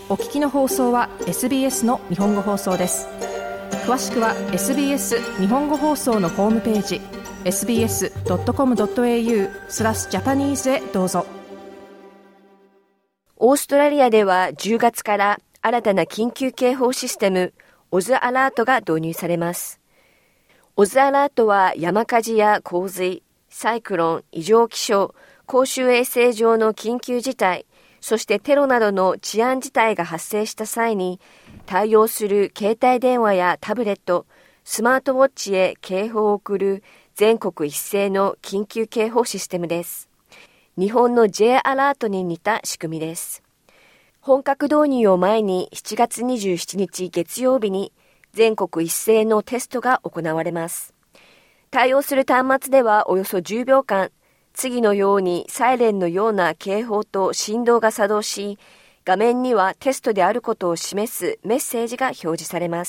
お聞きの放送は SBS の日本語放送です。詳しくは SBS 日本語放送のホームページ sbs.com.au/Japanese へどうぞ。 オーストラリアでは10月から新たな緊急警報システムオズアラートが導入されます。オズアラートは山火事や洪水、サイクロン、異常気象、公衆衛生上の緊急事態、そしてテロなどの治安事態が発生した際に対応する携帯電話やタブレット、スマートウォッチへ警報を送る全国一斉の緊急警報システムです。日本の J アラートに似た仕組みです。本格導入を前に7月27日月曜日に全国一斉のテストが行われます。対応する端末ではおよそ10秒間、次のようにサイレンのような警報と振動が作動し、画面にはテストであることを示すメッセージが表示されます。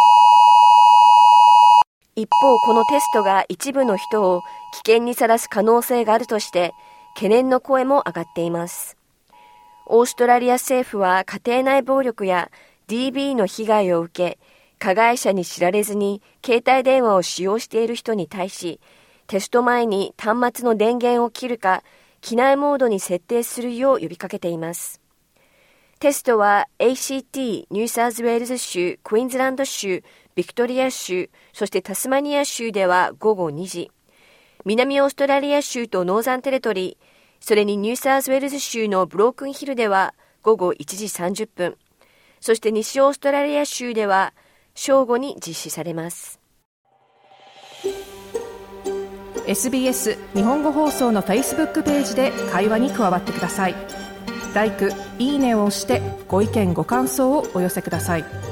一方、このテストが一部の人を危険にさらす可能性があるとして、懸念の声も上がっています。オーストラリア政府は家庭内暴力や DV の被害を受け、加害者に知られずに携帯電話を使用している人に対し、テスト前に端末の電源を切るか、機内モードに設定するよう呼びかけています。テストは ACT、ニューサウスウェールズ州、クイーンズランド州、ビクトリア州、そしてタスマニア州では午後2時、南オーストラリア州とノーザンテレトリー、それにニューサウスウェールズ州のブロークンヒルでは午後1時30分、そして西オーストラリア州では正午に実施されます。 SBS 日本語放送の Facebook ページで会話に加わってください。LIKE、いいねを押してご意見ご感想をお寄せください。